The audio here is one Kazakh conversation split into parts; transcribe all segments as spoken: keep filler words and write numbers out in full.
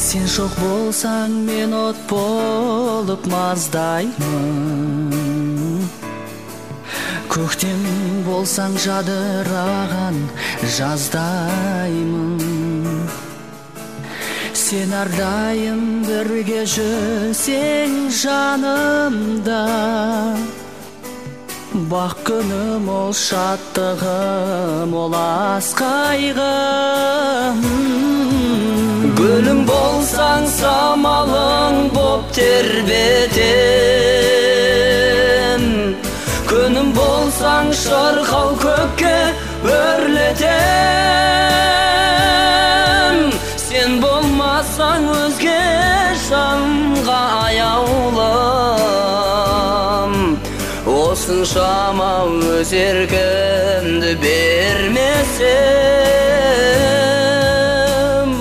Сен жоқ болсаң мен от болып маздаймын. Көктем болсаң жадыраған жаздаймын. Сен әрдайым бірге жүрсең жанымда, бақ күнім ол шаттығым, ол асқайғым. Гүлім болсаң самалың боп тербетем, күнім болсаң шырқау көкке өрлетем. Сен болмасаң өзге жанға аяулым, осыншама өз еркімді бермесем.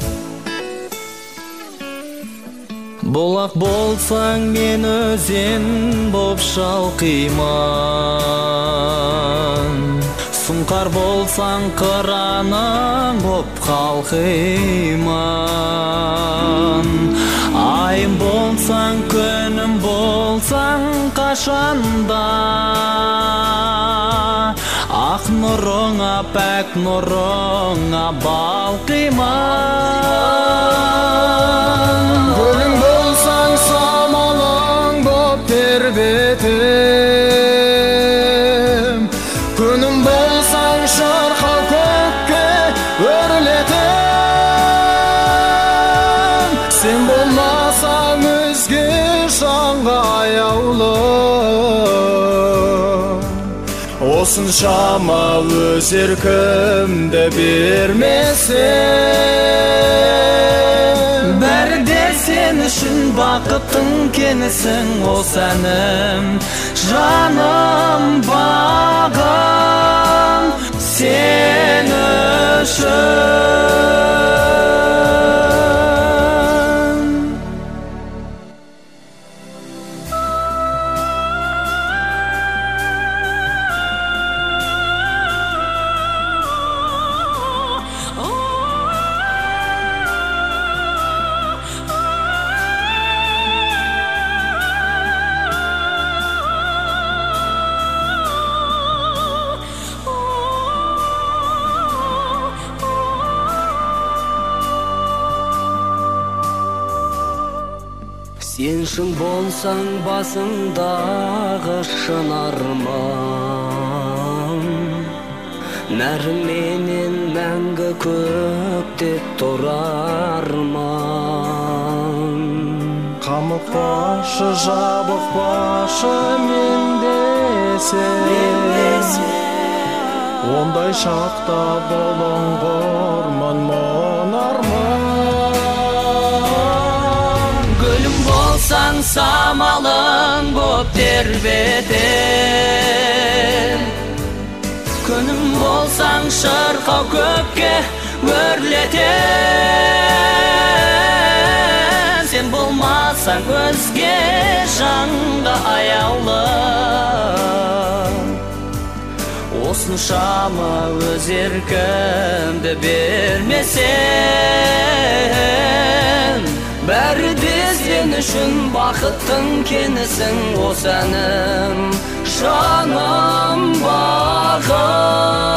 Бұлақ болсаң мен өзен боп шалқиман, сұңқар болсаң қыраның боп қалқиман. Айым болсаң күнім болсаң қашанда, ақ нұрыңа пәк нұрыңа балқиман. Гүлің болсаң самалың боп тербетем, күнім болсаң шырқау көкке өрлетем. Сен болмасаң өзге жанға аяулым, осыншама өз еркімді бермесем. Бәрі де сен үшін бақыттың кенісің, ол сәнім, жаным, бағым сен үшін. Сен шын болсаң басымдағы шын арман, нәрменен мәңгі көктеп тұрарман. Қамықпашы, жабықпашы мен десем, ондай шақта болыңғырмын мұнарман. Болсаң самалың боп тербетем, күнім болсаң шырқау көкке өрлетем. Сен болмасаң өзге жанға аяулым, осыншама өз еркімді бермесем. Бәрі де сен үшін бақыттың кенісің, о сәнім, жаным, бағым.